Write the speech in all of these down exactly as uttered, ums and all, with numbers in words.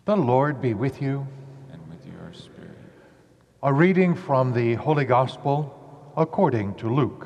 The Lord be with you. And with your spirit. A reading from the Holy Gospel according to Luke.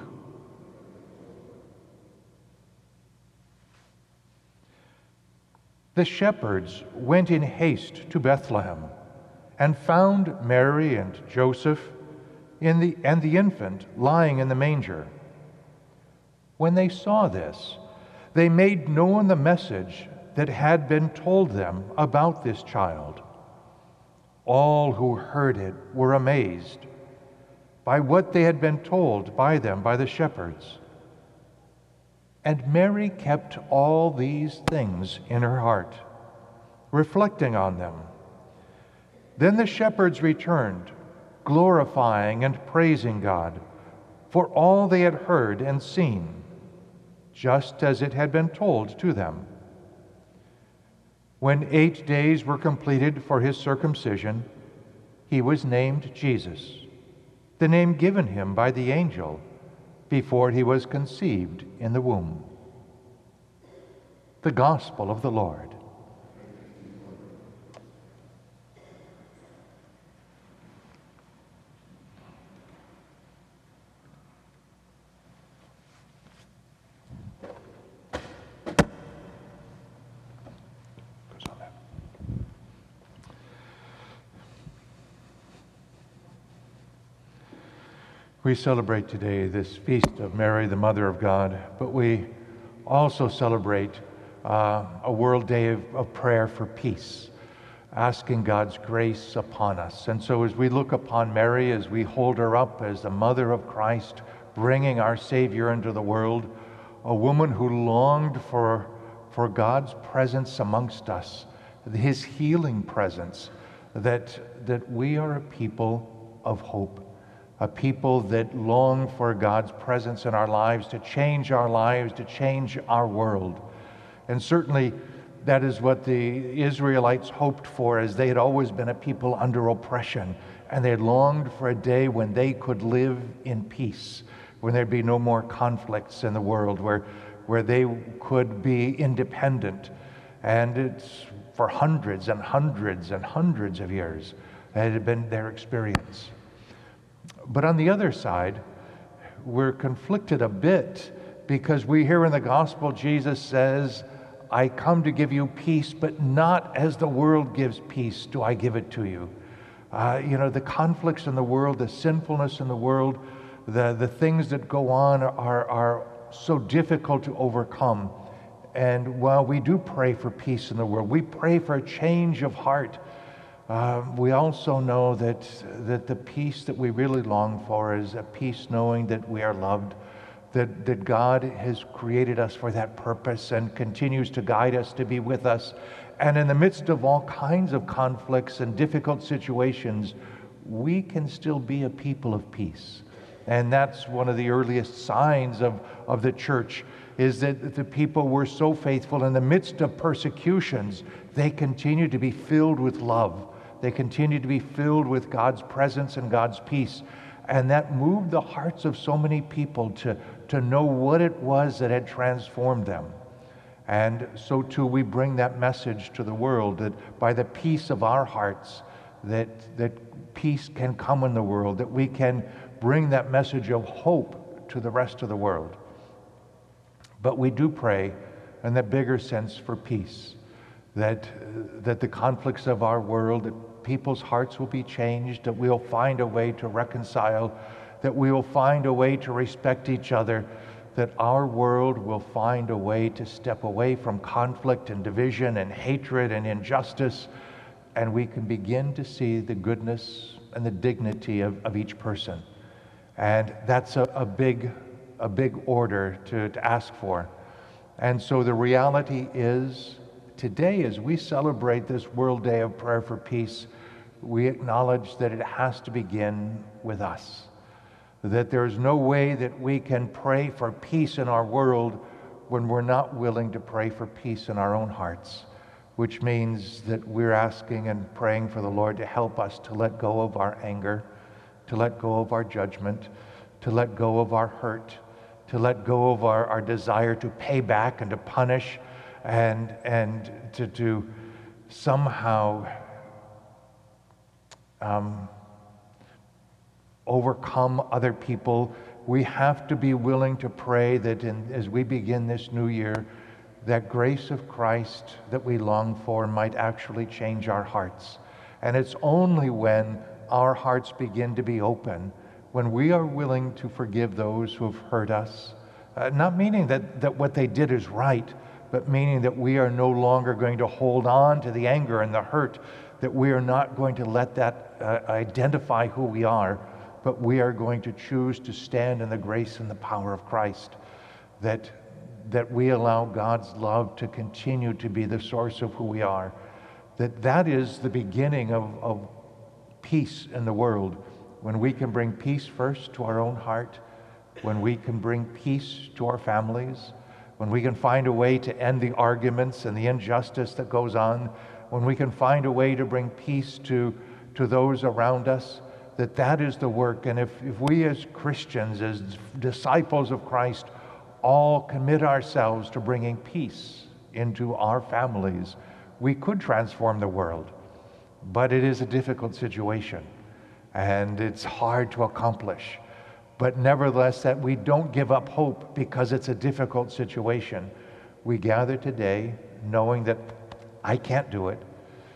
The shepherds went in haste to Bethlehem and found Mary and Joseph in the, and the infant lying in the manger. When they saw this, they made known the message that had been told them about this child. All who heard it were amazed by what they had been told by them by the shepherds. And Mary kept all these things in her heart, reflecting on them. Then the shepherds returned, glorifying and praising God for all they had heard and seen, just as it had been told to them. When eight days were completed for his circumcision, he was named Jesus, the name given him by the angel before he was conceived in the womb. The Gospel of the Lord. We celebrate today this feast of Mary, the Mother of God, but we also celebrate uh, a World Day of, of prayer for peace, asking God's grace upon us. And so as we look upon Mary, as we hold her up as the Mother of Christ, bringing our Savior into the world, a woman who longed for, for God's presence amongst us, his healing presence, that, that we are a people of hope. A people that long for God's presence in our lives, to change our lives, to change our world. And certainly that is what the Israelites hoped for, as they had always been a people under oppression. And they longed for a day when they could live in peace, when there'd be no more conflicts in the world, where, where they could be independent. And it's for hundreds and hundreds and hundreds of years that had been their experience. But on the other side, we're conflicted a bit because we hear in the gospel Jesus says, I come to give you peace, but not as the world gives peace do I give it to you. Uh, you know, the conflicts in the world, the sinfulness in the world, the, the things that go on are, are so difficult to overcome. And while we do pray for peace in the world, we pray for a change of heart. Uh, we also know that, that the peace that we really long for is a peace knowing that we are loved, that, that God has created us for that purpose and continues to guide us, to be with us. And in the midst of all kinds of conflicts and difficult situations, we can still be a people of peace. And that's one of the earliest signs of, of the church, is that the people were so faithful in the midst of persecutions, they continue to be filled with love. They continue to be filled with God's presence and God's peace. And that moved the hearts of so many people to, to know what it was that had transformed them. And so too we bring that message to the world, that by the peace of our hearts, that, that peace can come in the world, that we can bring that message of hope to the rest of the world. But we do pray in the bigger sense for peace, that, that the conflicts of our world, that people's hearts will be changed, that we'll find a way to reconcile, that we will find a way to respect each other, that our world will find a way to step away from conflict and division and hatred and injustice, and we can begin to see the goodness and the dignity of, of each person. And that's a, a big a big order to, to ask for. And so the reality is, today as we celebrate this World Day of Prayer for Peace, we acknowledge that it has to begin with us. That there's no way that we can pray for peace in our world when we're not willing to pray for peace in our own hearts, which means that we're asking and praying for the Lord to help us to let go of our anger, to let go of our judgment, to let go of our hurt, to let go of our, our desire to pay back and to punish and, and to, to, somehow um, overcome other people. We have to be willing to pray that in, as we begin this new year, that grace of Christ that we long for might actually change our hearts. And it's only when our hearts begin to be open, when we are willing to forgive those who have hurt us, uh, not meaning that, that what they did is right, but meaning that we are no longer going to hold on to the anger and the hurt, that we are not going to let that uh, identify who we are, but we are going to choose to stand in the grace and the power of Christ, that, that we allow God's love to continue to be the source of who we are, that that is the beginning of, of peace in the world, when we can bring peace first to our own heart, when we can bring peace to our families, when we can find a way to end the arguments and the injustice that goes on, when we can find a way to bring peace to, to those around us, that that is the work. And if, if we as Christians, as disciples of Christ, all commit ourselves to bringing peace into our families, we could transform the world. But it is a difficult situation, and it's hard to accomplish. But nevertheless, that we don't give up hope because it's a difficult situation. We gather today knowing that I can't do it,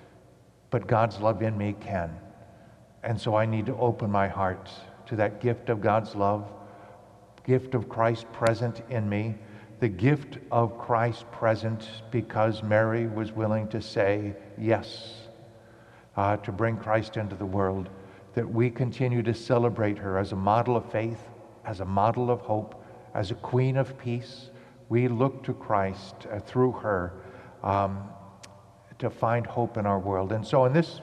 but God's love in me can. And so I need to open my heart to that gift of God's love, gift of Christ present in me, the gift of Christ present because Mary was willing to say yes, uh, to bring Christ into the world, that we continue to celebrate her as a model of faith, as a model of hope, as a queen of peace. We look to Christ uh, through her um, to find hope in our world. And so on this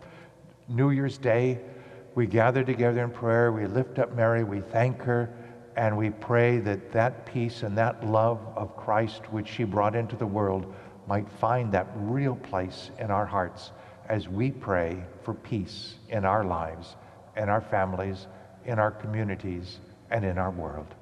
New Year's Day, we gather together in prayer, we lift up Mary, we thank her, and we pray that that peace and that love of Christ which she brought into the world might find that real place in our hearts as we pray for peace in our lives, in our families, in our communities, and in our world.